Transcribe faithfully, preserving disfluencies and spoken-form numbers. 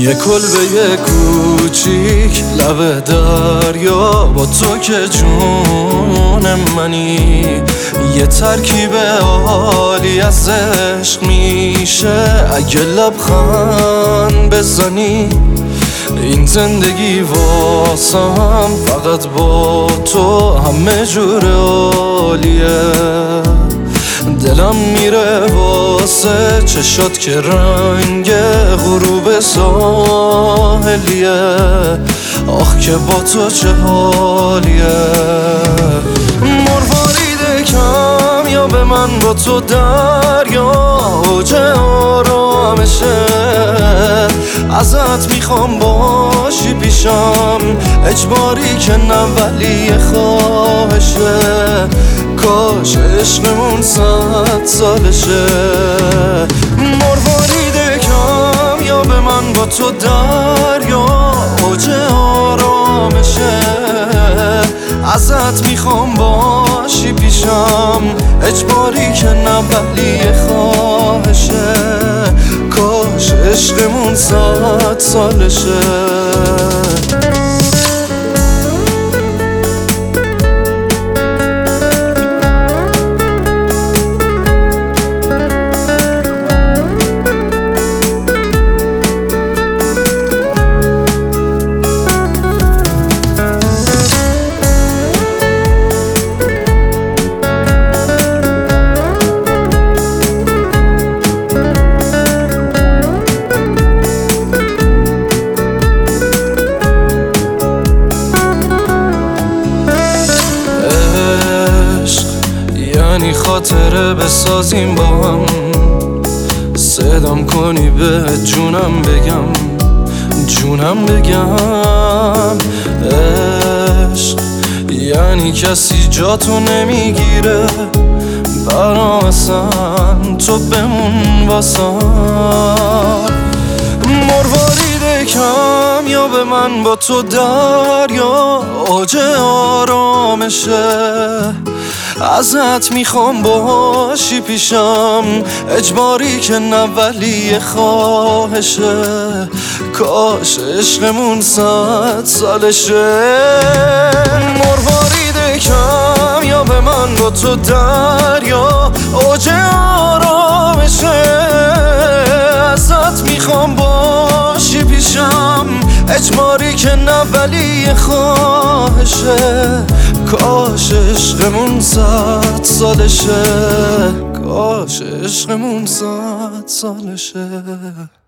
یه کلبه کوچیک لب دریا با تو که جون منی، یه ترکیب عالی از عشق میشه اگه لبخند بزنی. این زندگی واسم فقط با تو همه جور عالیه. دلم میره واسه چشات که رنگ غروب ساحلیه. آخ که با تو چه حالیه. مروارید کم یا به من با تو دریا اوج آرامشه. ازت میخوام باشی پیشم، اجباری که نه ولی خواهشه. کاش عشقمون صد سالشه. مروارید کم یا به من با تو دریا اوج آرامشه. ازت میخوام باشی پیشم، اجباری که نه ولی خواهشه. کاش عشقمون صد سالشه. یعنی خاطره بسازیم با هم، صدام کنی به جونم بگم، جونم بگم. عشق یعنی کسی جاتو نمیگیره برام، اصلا تو بمون واسم. مروارید کم یا به من با تو دریا اوج آرامشه. ازت میخوام باشی پیشم، اجباری که نه ولی خواهشه. کاش عشقمون صد سالشه. مروارید کم یا به من با تو دریا اوج آرامشه. ازت میخوام باشی پیشم، اجباری که نه ولی خواهشه. کاش عشقمون صد سالشه. کاش عشقمون صد سالشه.